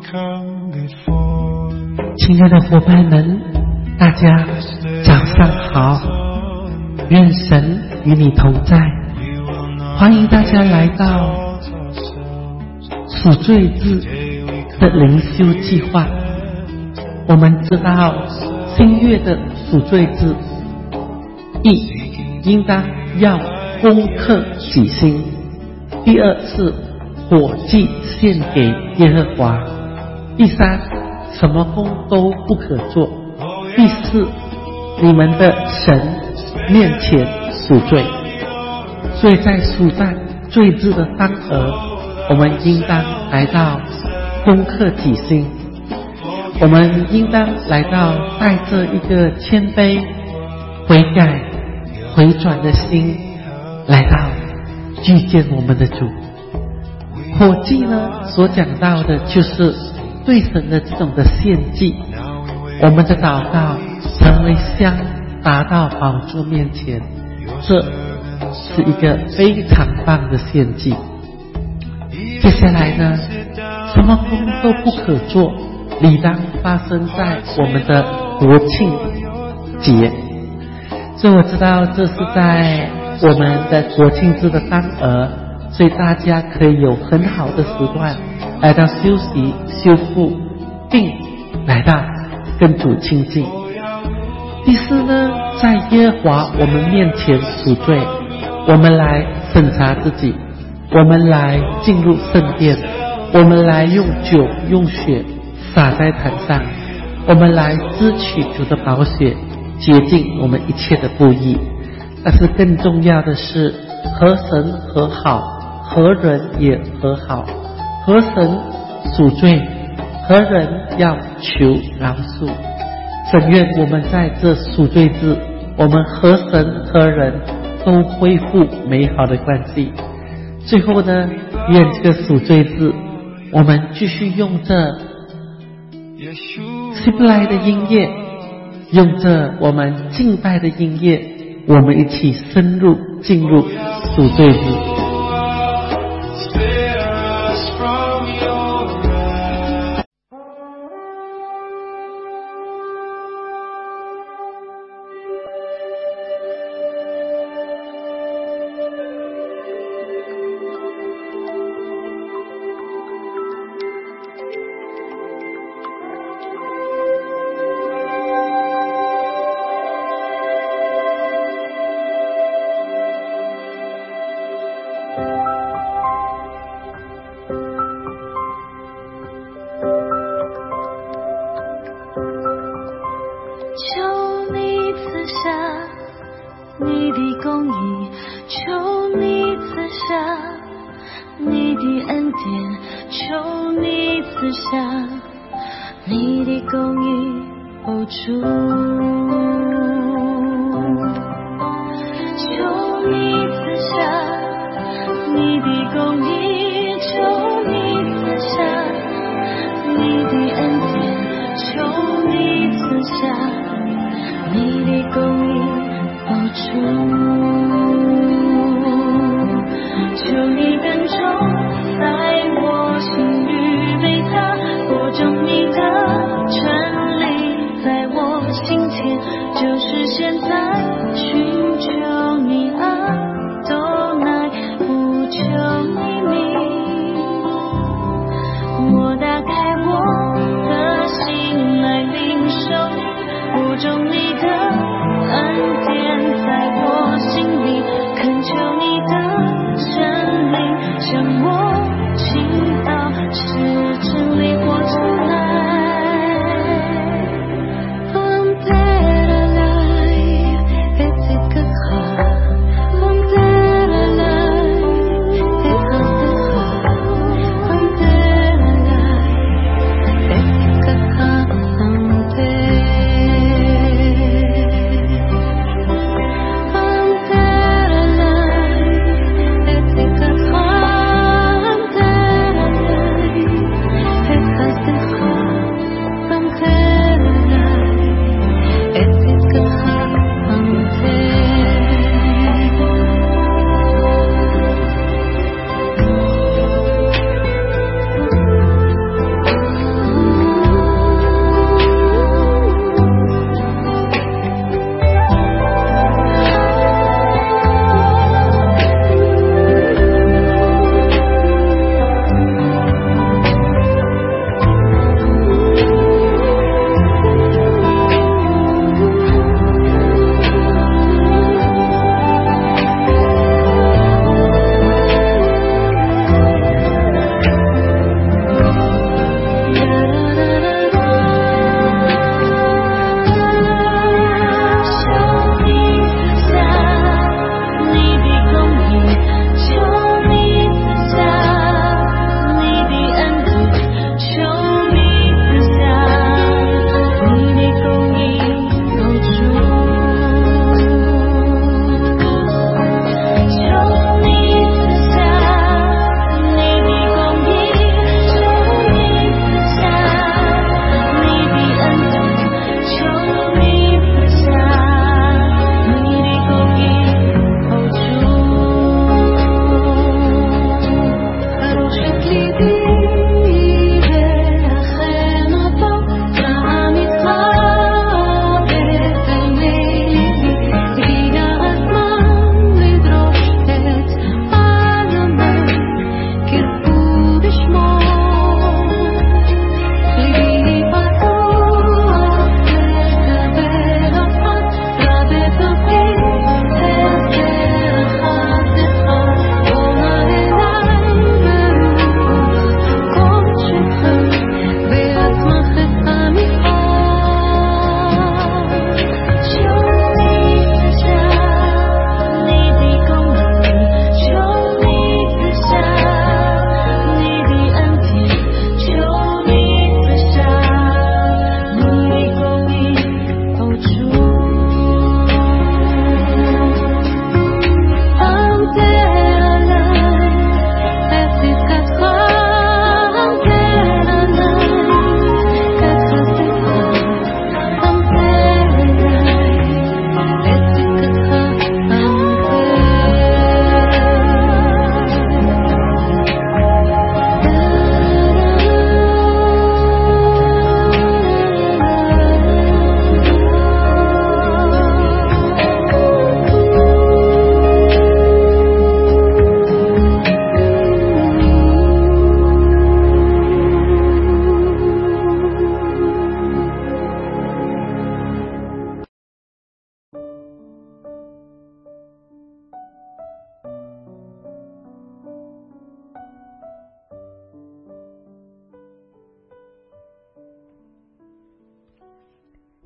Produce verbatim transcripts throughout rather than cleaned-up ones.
亲爱的伙伴们，大家早上好，愿神与你同在。欢迎大家来到赎罪日的灵修计划。我们知道新月的赎罪日，一应当要攻克己心；第二是火祭献给耶和华；第三，什么工都不可做；第四，你们的神面前赎罪。所以在赎罪日的当儿，我们应当来到攻克己心，我们应当来到带着一个谦卑、悔改、回转的心，来到遇见我们的主。火祭呢，所讲到的就是对神的这种的献祭，我们的祷告成为香，达到宝座面前，这是一个非常棒的献祭。接下来呢，什么工都不可做，理当发生在我们的国庆节。所以我知道这是在我们的国庆日的当儿，所以大家可以有很好的时段来到休息、修复，并来到跟主亲近。第四呢，在耶和华我们面前赎罪，我们来审查自己，我们来进入圣殿，我们来用酒用血洒在坛上，我们来支取主的宝血，洁净我们一切的不义。但是更重要的是，和神和好，和人也和好，和神赎罪，和人要求饶恕。神愿我们在这赎罪日，我们和神和人都恢复美好的关系。最后呢，愿这个赎罪日，我们继续用这希伯来的音乐，用着我们敬拜的音乐，我们一起深入进入赎罪日。 恩典在我心里，恳求你的神灵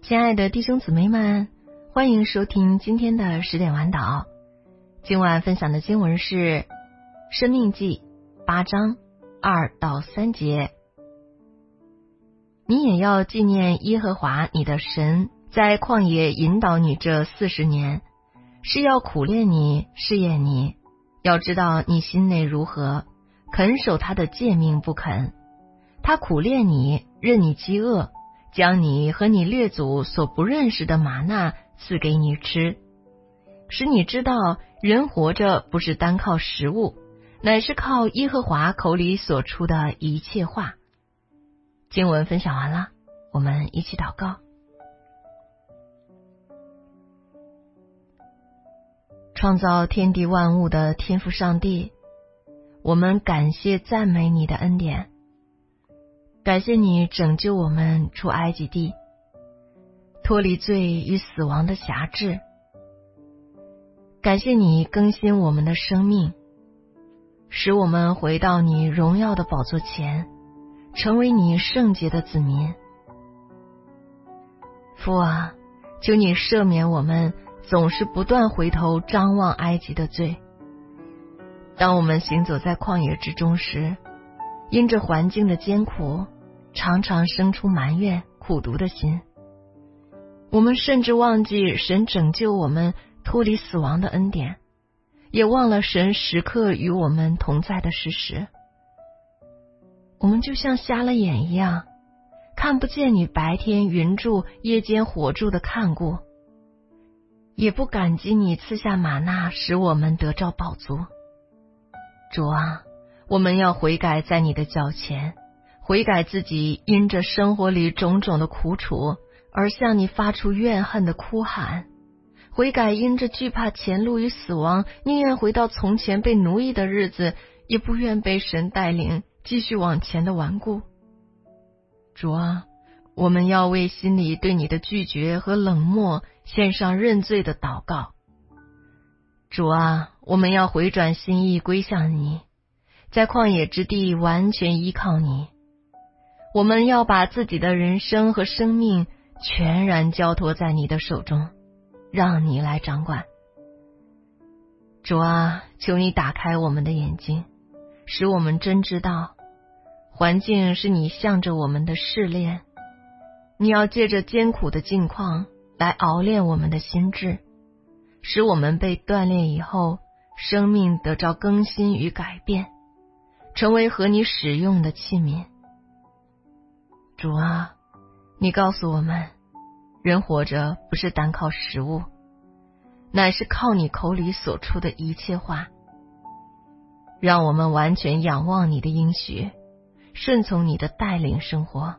亲爱的弟兄姊妹们，欢迎收听今天的十点晚祷。今晚分享的经文是《申命记》八章二到三节。你也要纪念耶和华你的神在旷野引导你这四十年，是要苦练你，试验你，要知道你心内如何，肯守他的诫命不肯。他苦练你，任你饥饿，将你和你列祖所不认识的玛纳赐给你吃，使你知道人活着不是单靠食物，乃是靠耶和华口里所出的一切话。经文分享完了，我们一起祷告。创造天地万物的天父上帝，我们感谢赞美你的恩典，感谢你拯救我们出埃及地，脱离罪与死亡的辖制，感谢你更新我们的生命，使我们回到你荣耀的宝座前，成为你圣洁的子民。父啊，求你赦免我们总是不断回头张望埃及的罪。当我们行走在旷野之中时，因着环境的艰苦，常常生出埋怨苦毒的心。我们甚至忘记神拯救我们脱离死亡的恩典，也忘了神时刻与我们同在的事实。我们就像瞎了眼一样，看不见你白天云柱夜间火柱的看顾，也不感激你赐下玛纳使我们得着饱足。主啊，我们要悔改在你的脚前，悔改自己因着生活里种种的苦楚而向你发出怨恨的哭喊，悔改因着惧怕前路与死亡，宁愿回到从前被奴役的日子，也不愿被神带领继续往前的顽固。主啊，我们要为心里对你的拒绝和冷漠献上认罪的祷告。主啊，我们要回转心意归向你，在旷野之地完全依靠你。我们要把自己的人生和生命全然交托在你的手中，让你来掌管。主啊，求你打开我们的眼睛，使我们真知道环境是你向着我们的试炼，你要借着艰苦的境况来熬炼我们的心智，使我们被锻炼以后，生命得着更新与改变，成为合你使用的器皿。主啊，你告诉我们，人活着不是单靠食物，乃是靠你口里所出的一切话。让我们完全仰望你的应许，顺从你的带领生活。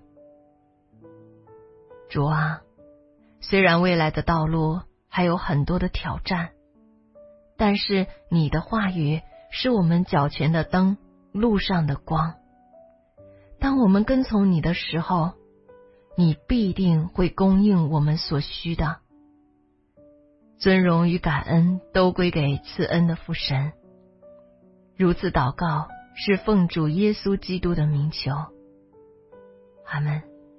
主啊，虽然未来的道路还有很多的挑战，但是你的话语是我们脚前的灯，路上的光。当我们跟从你的时候，你必定会供应我们所需的。尊荣与感恩都归给赐恩的父神。如此祷告，是奉主耶稣基督的名求。阿们。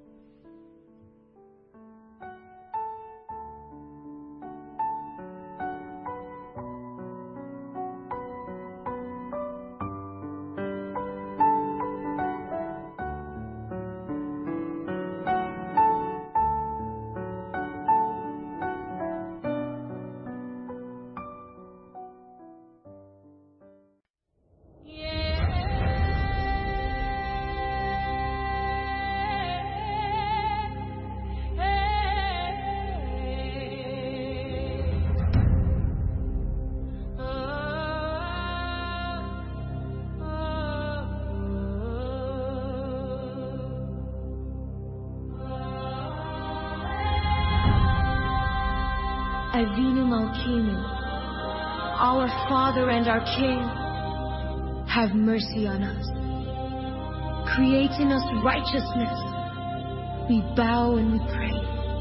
Avinu Malkeinu, our Father and our King, have mercy on us. Create in us righteousness. We bow and we pray.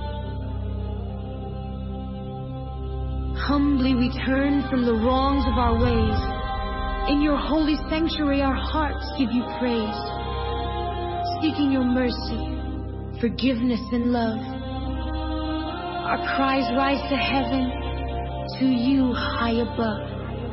Humbly we turn from the wrongs of our ways. In your holy sanctuary our hearts give you praise, seeking your mercy, forgiveness and love. Our cries rise to heaven, to you high above.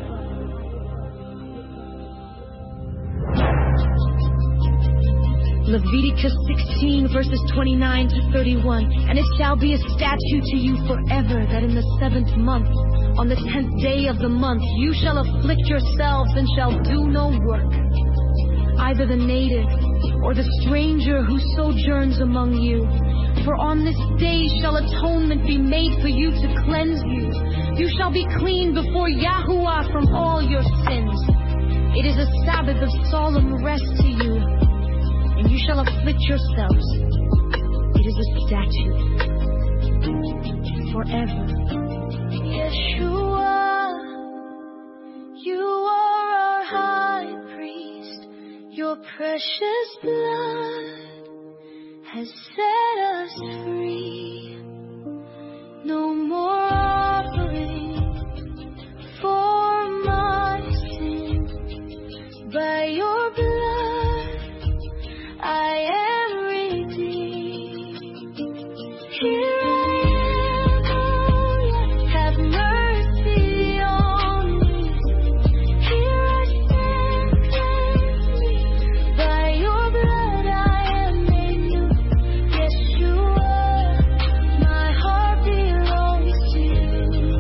Leviticus sixteen, verses twenty-nine to thirty-one. And it shall be a statute to you forever, that in the seventh month, on the tenth day of the month, you shall afflict yourselves and shall do no work. Either the native or the stranger who sojourns among you. For on this day shall atonement be made for you to cleanse you. You shall be clean before Yahuwah from all your sins. It is a Sabbath of solemn rest to you, and you shall afflict yourselves. It is a statute forever. Yeshua, you are our high priest. Your precious blood has set us free. No more offering for my sin. By your blood I am redeemed. Here I am, oh Lord, have mercy on me. Here I stand, cleanse me. By your blood I am made new. Yeshua, my heart belongs to you.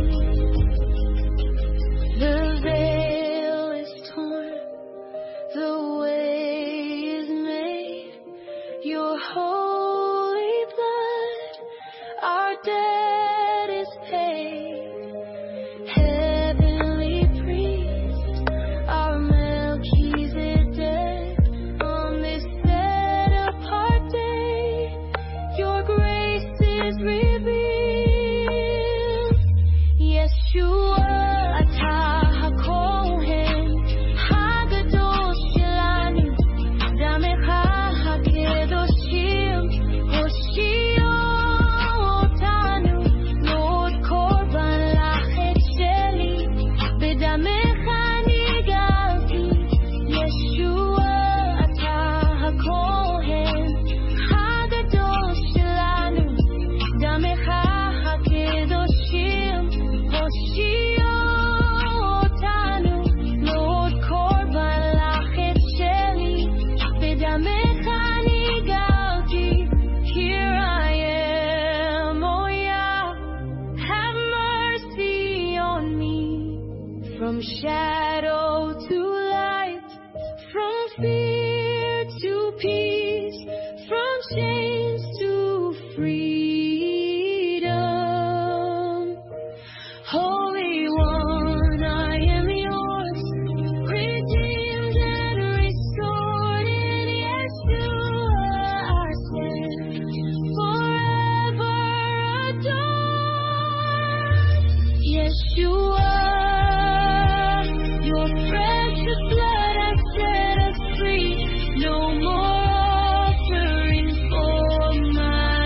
The veil is torn, the way is made. Your holy blood, our debt is paid. Heavenly priest, our Melchizedek, on this set apart day, your grace is revealed. Yeshua, atah hakohen, hagadosh shelanu, damecha hakedoshim, hoshio otanu, Lord korban lachet sheli, bedamecha nigalti. Yeshua, atah hakohen, hagadosh shelanu, damecha hakedoshim, hoshio otanu, Lord korban lachet sheli, bedamecha nigalti. Here I am, oh Yah, have mercy on me. From shadow to light, from fear to peace, from chains to freedom. Holy One, I am yours, redeemed and restored in Yeshua. I stand forever adored. Yeshua, your precious blood has set us free. No more offering for my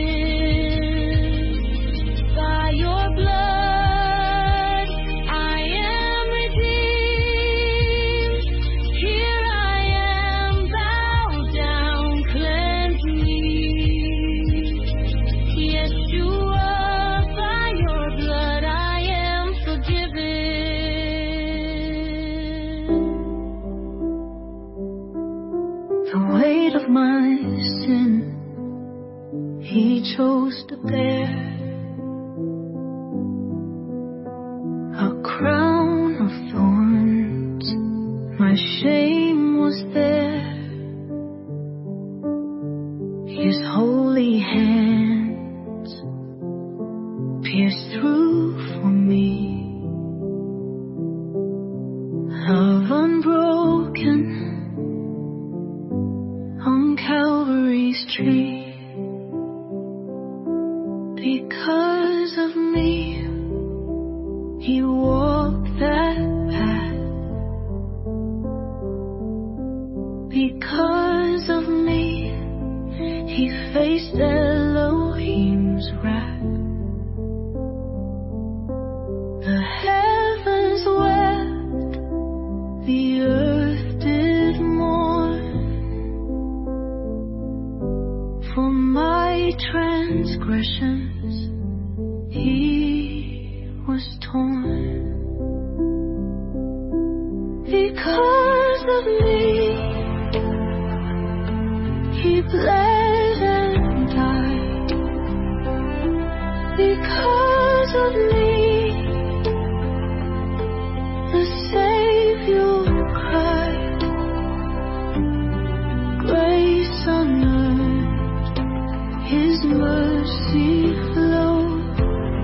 sins. By your blood I am redeemed. Here I am, bowed down, cleanse me. Yeshua, by your blood I am forgiven. The weight of my sin he chose to bear. A crown of thorns, my shame was there. His holy hands pierced through for me. Love unbroken on Calvary's tree. Because of me, he walked that path. on. Because of me, he bled and died. Because of me, the Savior cried. Grace on earth, his mercy flowed.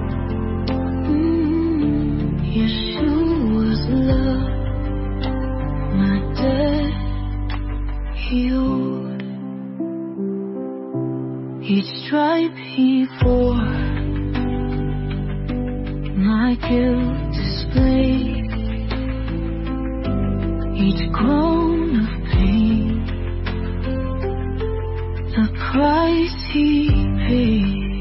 Mm, Yeshua's love, my debt healed. Each stripe he bore, my guilt displayed. Each groan of pain, the price he paid.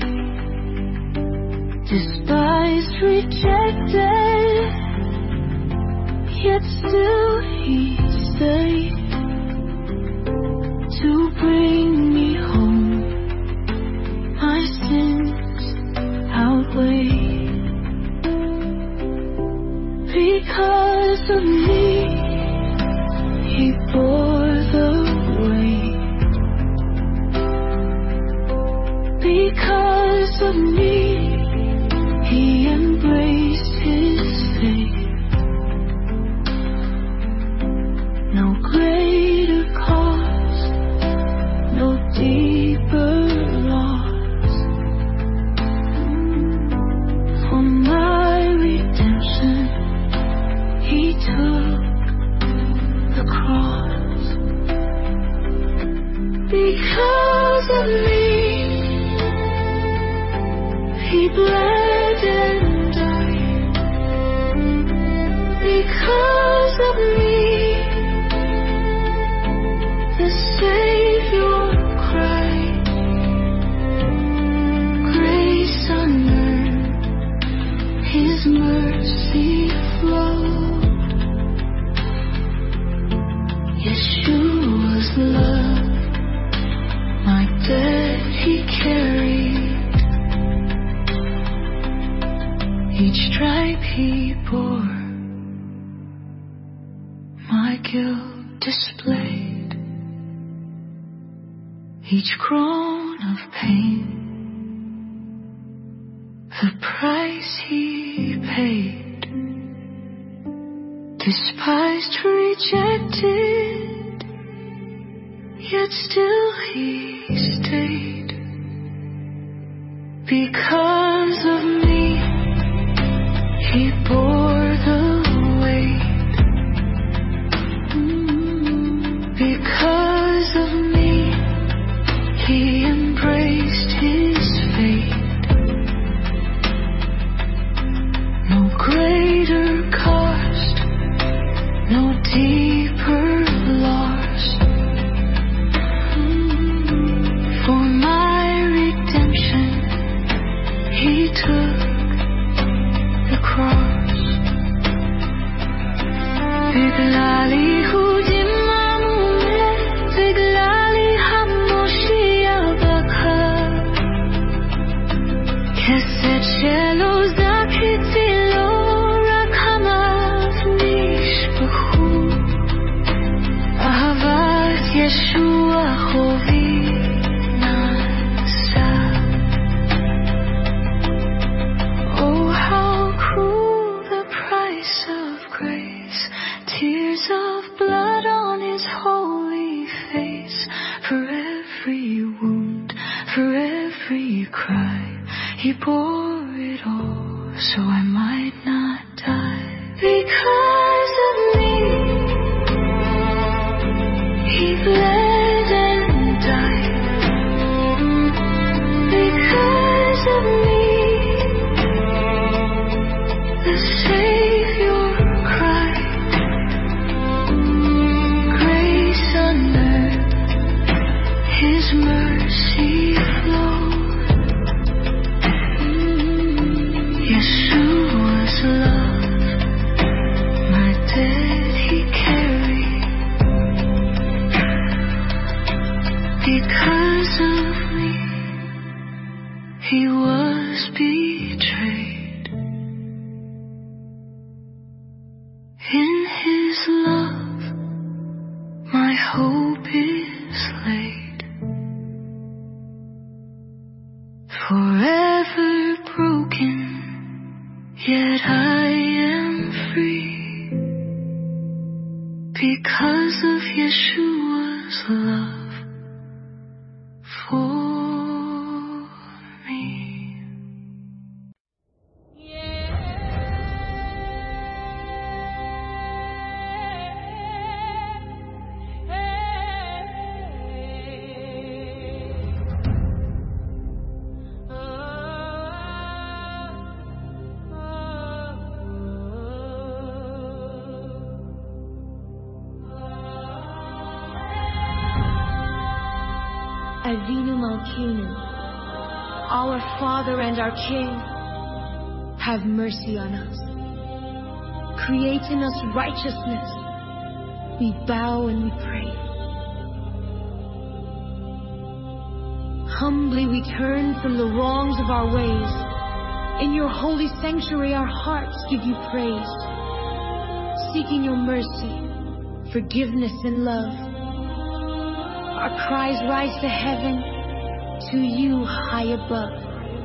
Despised, rejected, yet still he stayed to bring me home. My sins outweigh. Because of me, he bore the weight. Because of me, he embraced his fate. No greater cause, no deeper loss. For my redemption, he took the cross. Because of me, he bled and died. Because of me, the Savior cried. Grace on earth, his mercy flowed. Yeshua's love, my debt he carried. Each stripe he bore, my guilt displayed. Each groan of pain, the price he paid. Despised, rejected, yet still he stayed. Because of me, he bore the weight. Because of me, he embraced his fate. No greater cost, no deeper loss. For my redemption, he took the cross. Biglali hujimamule, biglali hamoshia baka. Kesed shelo zakitilo rakamat nishbachu. Ahavat Yeshua chovi nasa. Oh, how cruel the price of grace. Tears of blood on his holy face. For every wound, for every cry, he bore it all so I might not die. Because of me, he bled and died. Because of me, the Savior cried. Grace on earth, his mercy flowed. Elohim, our Father and our King, have mercy on us. Create in us righteousness. We bow and we pray. Humbly we turn from the wrongs of our ways. In your holy sanctuary our hearts give you praise, seeking your mercy, forgiveness and love. Our cries rise to heaven, to you high above.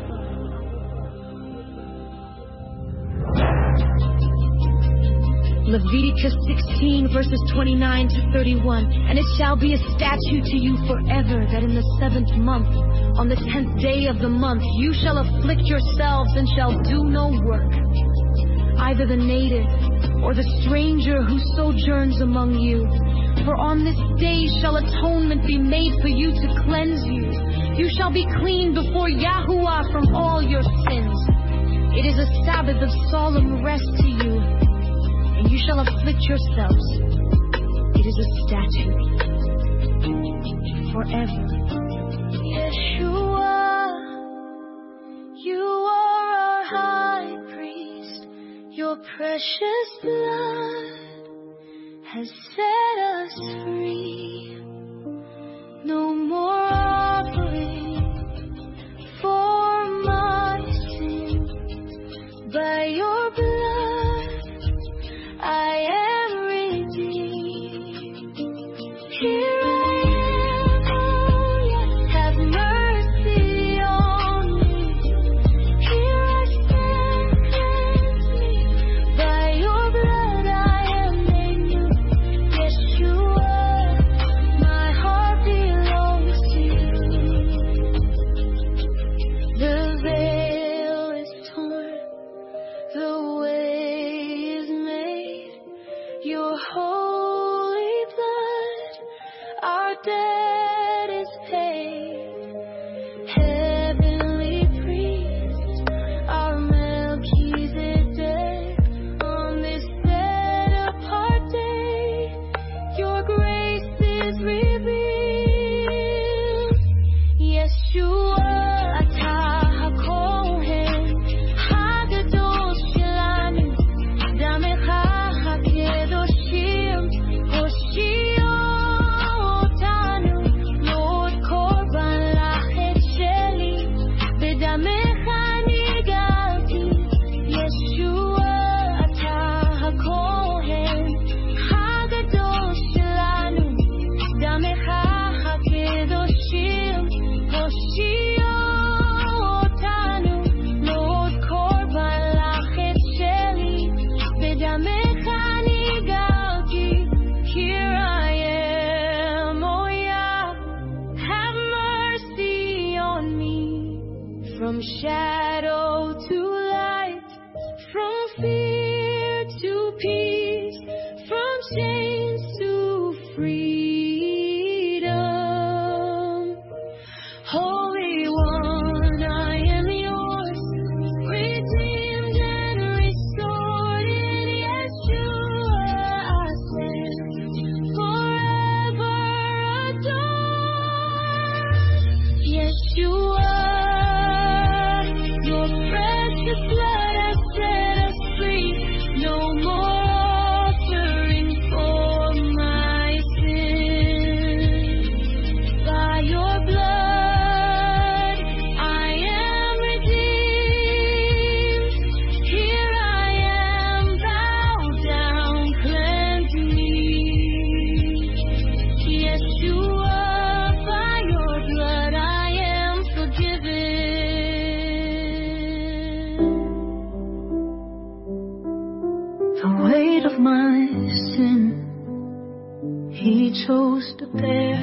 Leviticus sixteen, verses twenty-nine to thirty-one. And it shall be a statute to you forever, that in the seventh month, on the tenth day of the month, you shall afflict yourselves and shall do no work, either the native or the stranger who sojourns among you. For on this day shall atonement be made for you to cleanse you. You shall be clean before Yahuwah from all your sins. It is a Sabbath of solemn rest to you, and you shall afflict yourselves. It is a statute forever. Yeshua, you are our high priest. Your precious blood has set us free. No more offering for my sin. By your blood I am redeemed. Here I am, oh yeah, have mercy on me. Here I stand, cleanse me. By your blood I am made new. Yeshua, my heart belongs to you. The veil is torn, the way is made. Your holy blood, our debt is paid. Heavenly priest, our Melchizedek, on this set apart day, your grace is revealed. Yeshua, atah hakohen, hagadosh shelanu, damecha hakedoshim, hoshio otanu, Lord korban lachet sheli, bedamecha nigalti. Yeshua, atah hakohen, hagadosh shelanu, damecha hakedoshim, hoshio otanu, Lord korban lachet sheli, bedamecha nigalti. Here I am, oh yeah, have mercy on me. From shadow to light, from fear to peace, from chains to freedom. Holy One, I am yours, redeemed and restored in Yeshua. I stand forever adored. Yeshua, your precious blood has set us free. No more offering for my sin. By your blood I am redeemed. Here I am, bowed down, cleanse me. Yeshua, by your blood I am forgiven. The weight of my sin He chose to bear.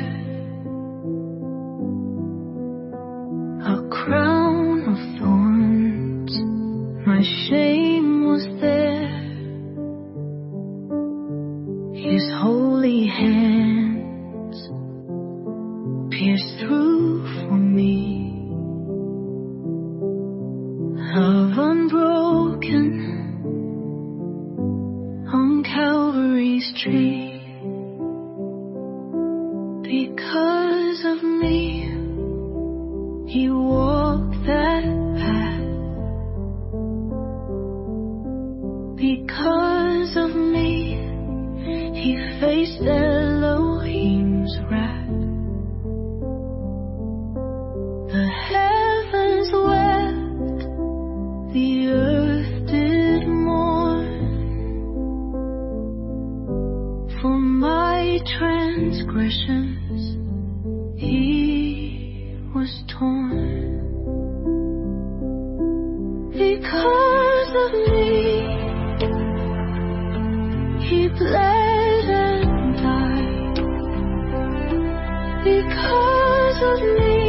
A crown of thorns, my shame was there. His holy hands pierced through for me. Love unbroken on Calvary's tree. Because of me, Because of me, he faced Elohim's wrath. The heavens wept, the earth did mourn. For my transgressions, he was torn. Because of me, he bled and died. Because of me,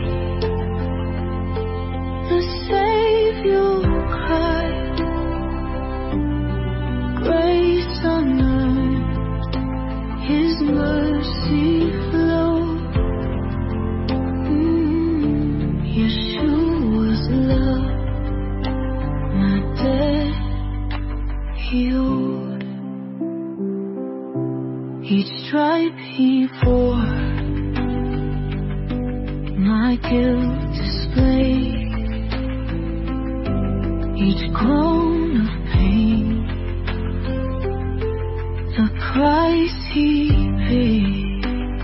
the Savior cried. Grace unearned, his mercy flowed. Mm, Yeshua's love, my debt healed. Each stripe he bore, my guilt displayed. Each groan of pain, the price he paid.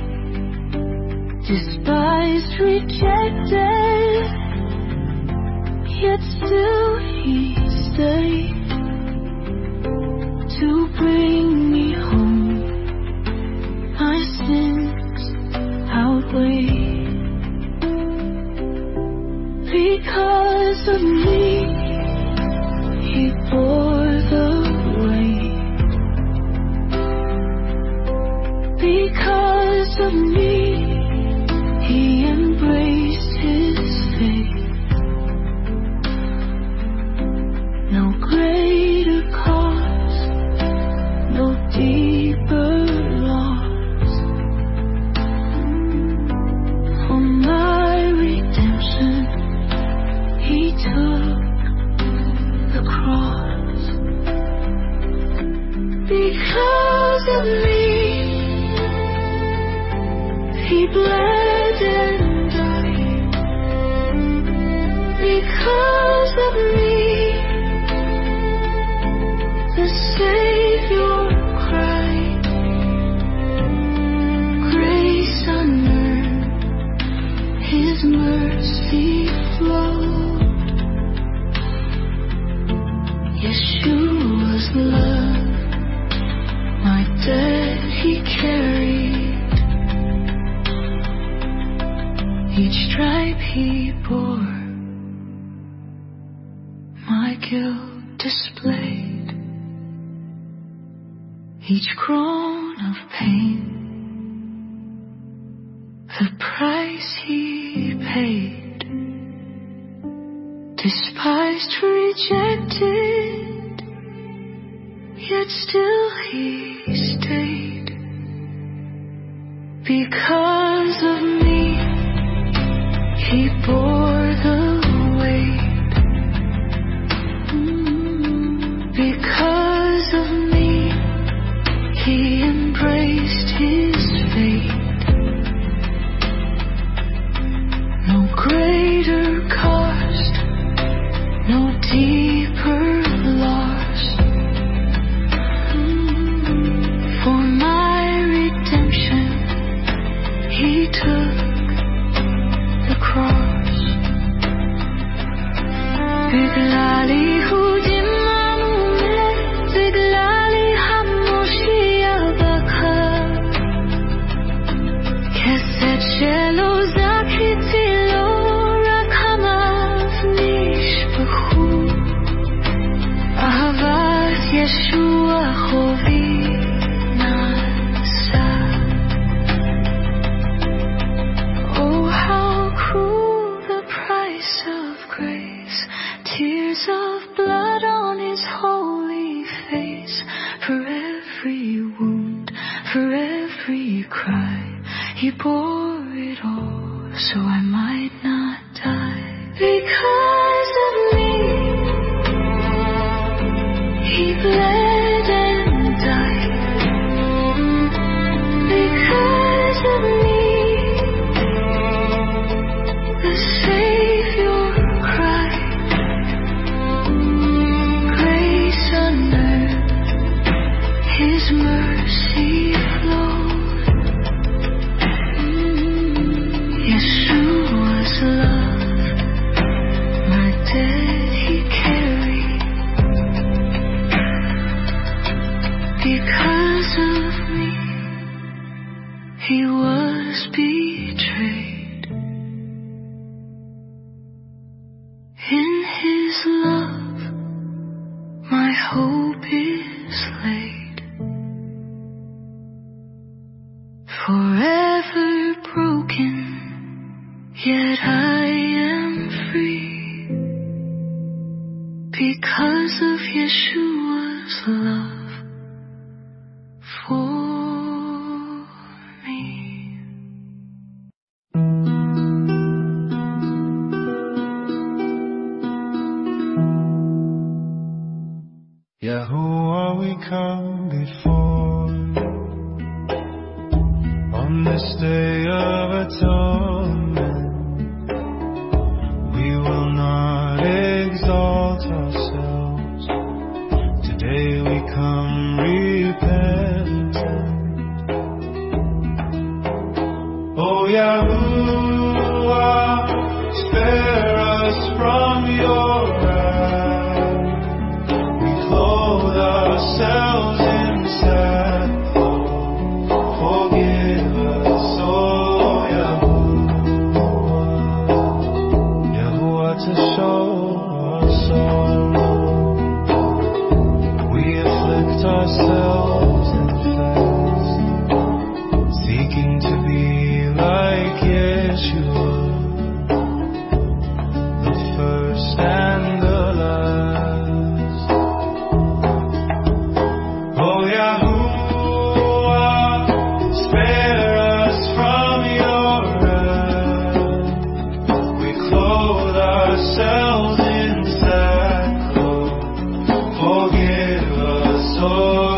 Despised, rejected, yet still he stayed to bring me home. My sins outweigh. Because of me, he bore the weight. Because of me, he embraced his fate. No greater cause, no deeper loss. For my redemption, he took the cross. Because of me, he bled and died. Because of me, the Savior cried. Grace unearned, his mercy flowed. Yeshua's love, my debt he carried. Each stripe he bore, my guilt displayed. Each groan of pain, the price he paid. Despised, rejected, yet still he stayed. Because of me, he bore the weight. Because of me, he embraced his fate. No greater cost, no deeper loss. For my redemption, he took the cross. Biglali hu dimamune, biglali hamoshia baka. Keset shelo zakiti lo rakamav nishbachu. Ahavat Yeshua chovi nasa. Oh, how cruel the price of grace. Tears of blood on his holy face. For every wound, for every cry, he bore it all so I might not die. Because of me, he bled and died. Because of me, the Savior cried. Grace unearned, Because of me, he was betrayed. In his love, my hope is laid. Forever broken, yet I am free. Because of Yeshua's love for me. Yahuwah, we come before on this day of atonement. We will not exalt ourselves. Today we come repentant. Oh Yahuwah, spare us from your wrath. We clothe ourselves in sackcloth. Forgive us, oh Yahuwah. Yahuwah, to show our sorrow, we afflict ourselves and fast, seeking to be like Yeshua, the first and the last. Oh Yahuwah, spare us from your wrath. We clothe ourselves in sackcloth. Forgive us, oh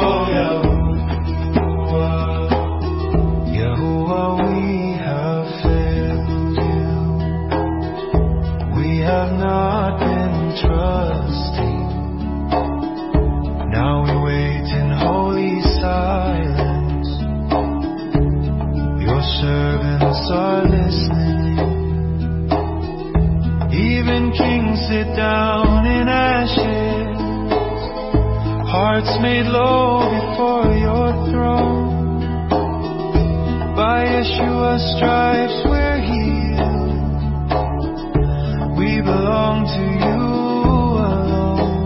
Yahuwah. Yahuwah, we have failed you. We have not been trusting. Now we wait in holy silence. Your servants are listening. Even kings sit down in ashes, hearts made low before your throne. By Yeshua's stripes we're healed. We belong to you alone.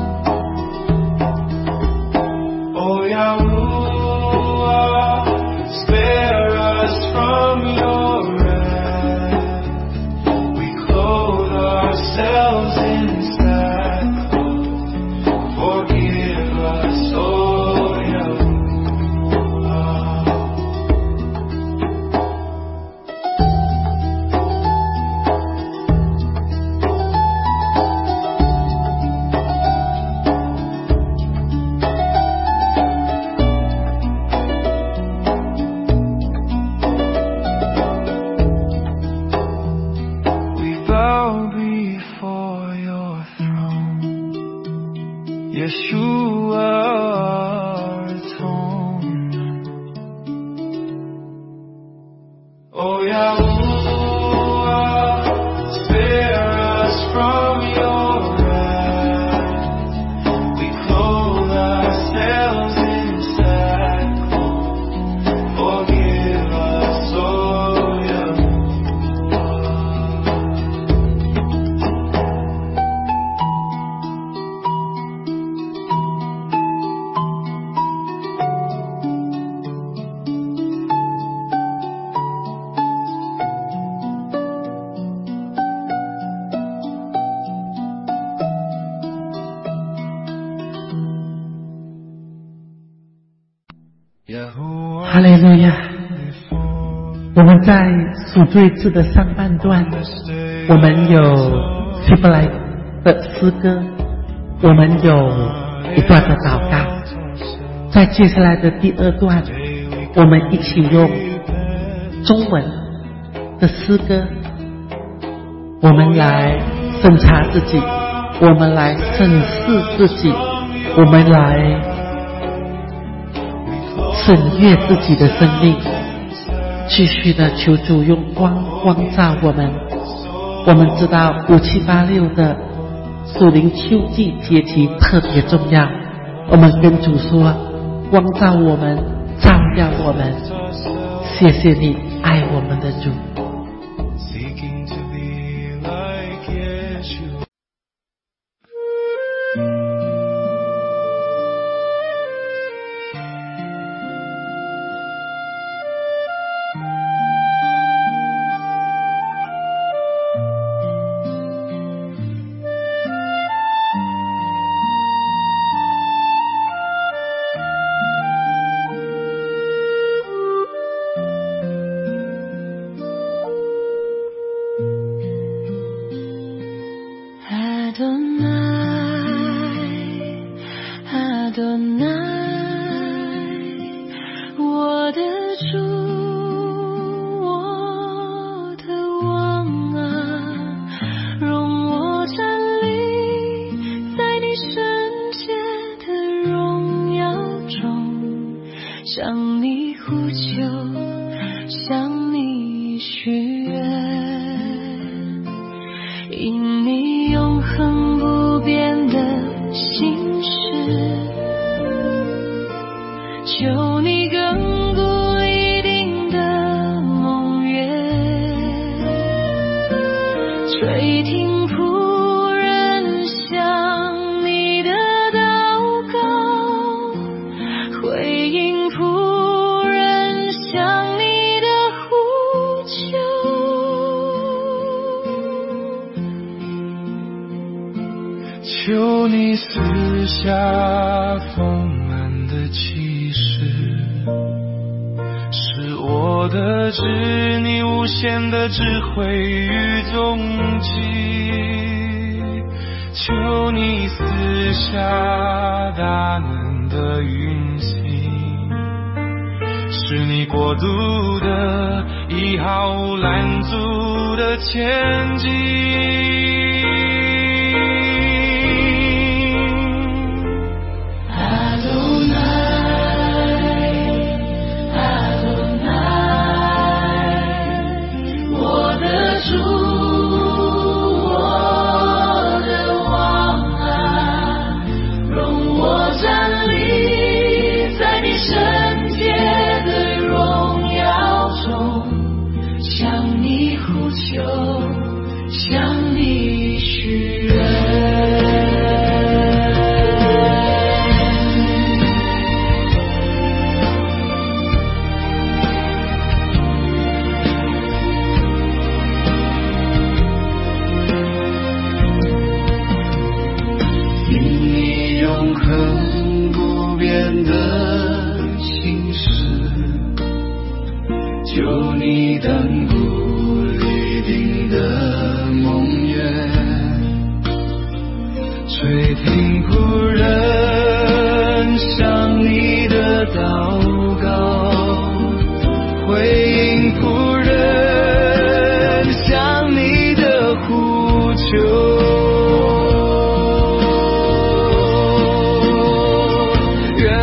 Oh Yahuwah, spare us from your wrath. We clothe ourselves in sackcloth. Forgive us, oh Yahuwah. We bow before your throne, Yeshua, our atonement. Oh Yahuwah, spare us from your wrath. We clothe ourselves in sackcloth. Forgive us, oh Yahuwah. 哈利路亚！我们在赎罪日的上半段，我们有希伯来的诗歌，我们有一段的祷告。在接下来的第二段，我们一起用中文的诗歌，我们来审查自己，我们来审视自己，我们来审阅自己的生命，继续的求主用光光照我们。我们知道五七八六的属灵秋季节期特别重要，我们跟主说， 光照我们，照耀我们。谢谢你爱我们的主。 Seeking to be like Yeshua.求你赐下丰满的启示，使我得知你无限的智慧与踪迹。求你赐下大能的运行，使你国度的一毫无拦阻的前进。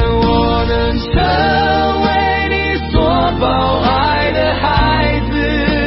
成为你所宝爱的孩子。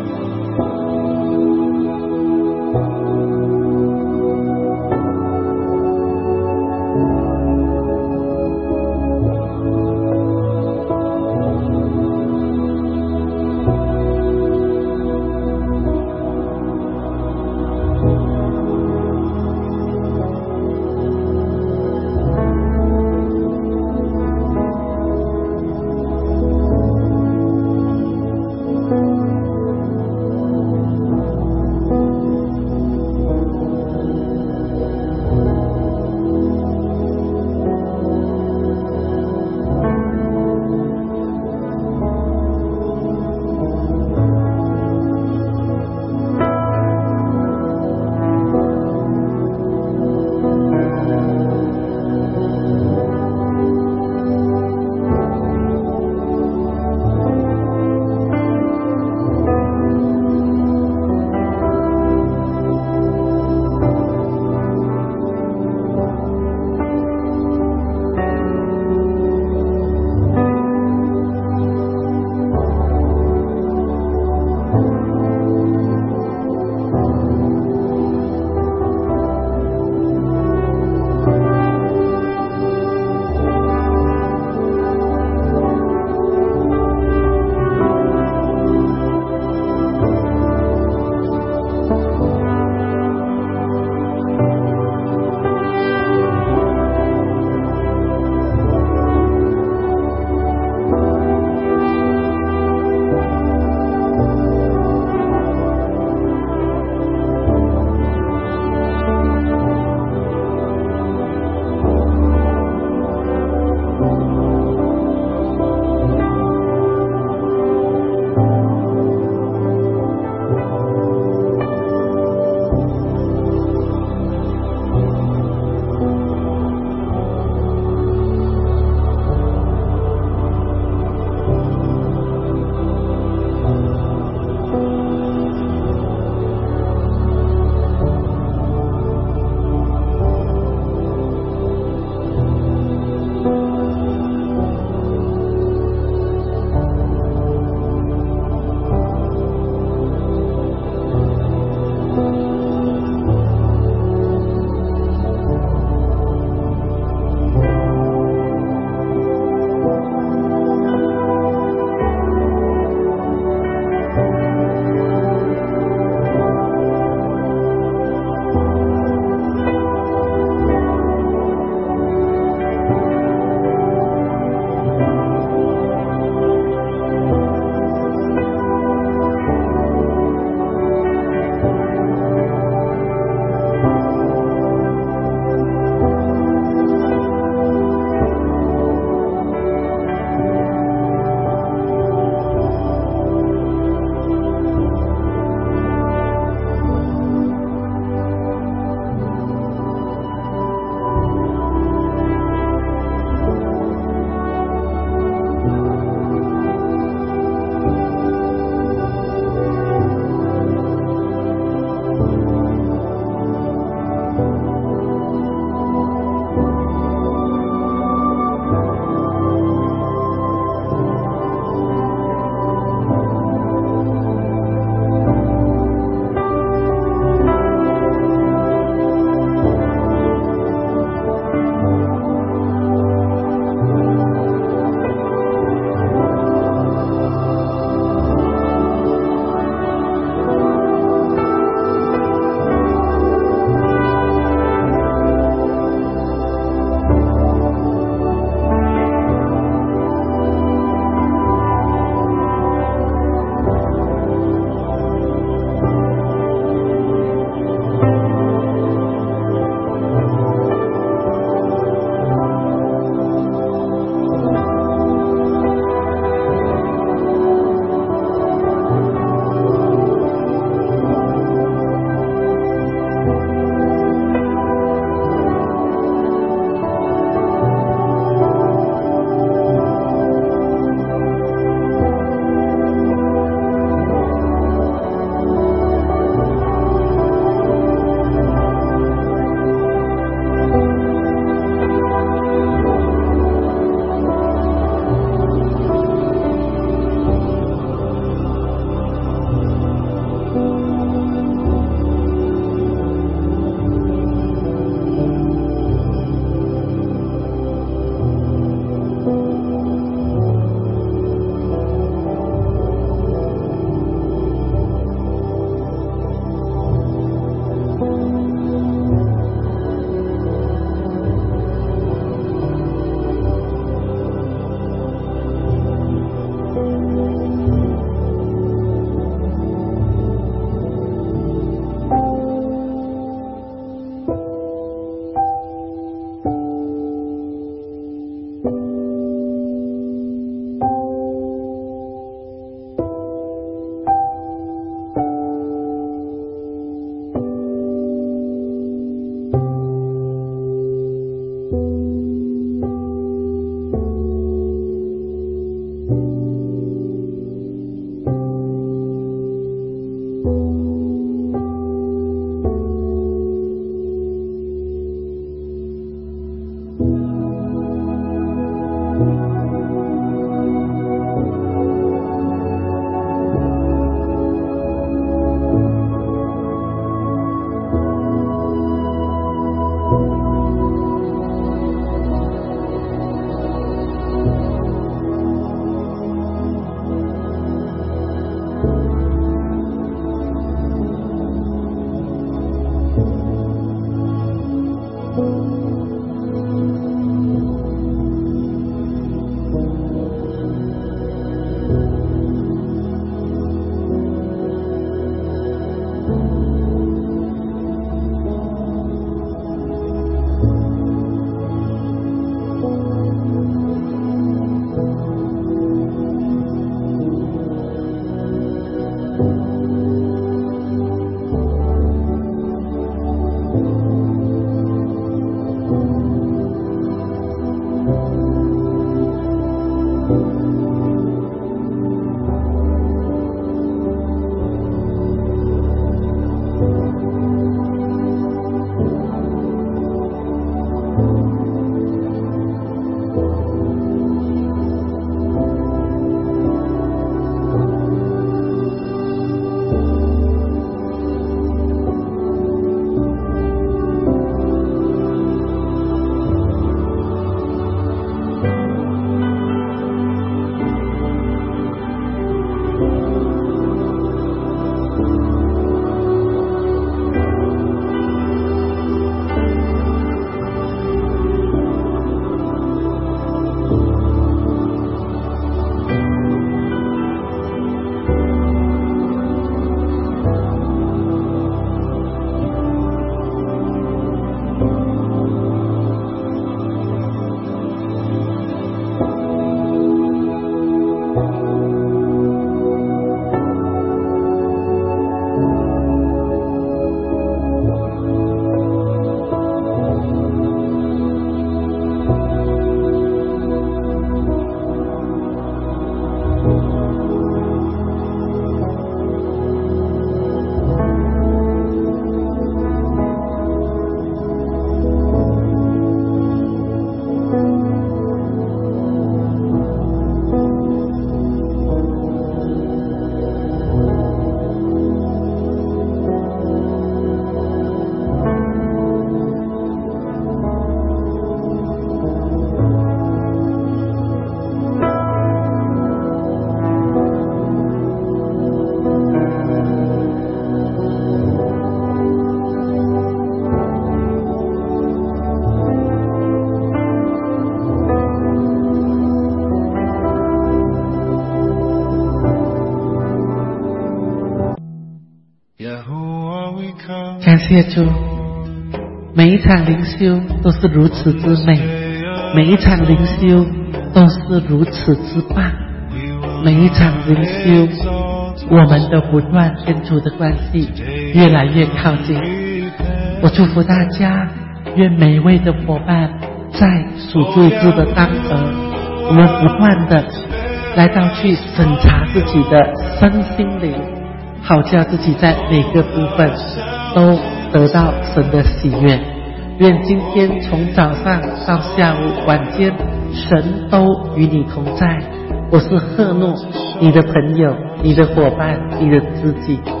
感谢主，每一场灵修都是如此之美，每一场灵修都是如此之棒，每一场灵修我们都不断跟主的关系越来越靠近。我祝福大家，愿每一位的伙伴在属主日的当儿，我们不断的来到去审查自己的身心灵，好叫自己在每个部分都得到神的喜悦。愿今天从早上到下午晚间，神都与你同在。我是赫诺，你的朋友，你的伙伴，你的知己。